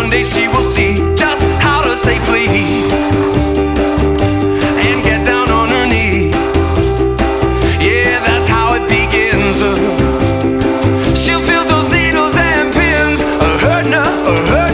one day she will see just how to say please and get down on her knee. Yeah, that's how it begins. She'll feel those needles and pins hurting her,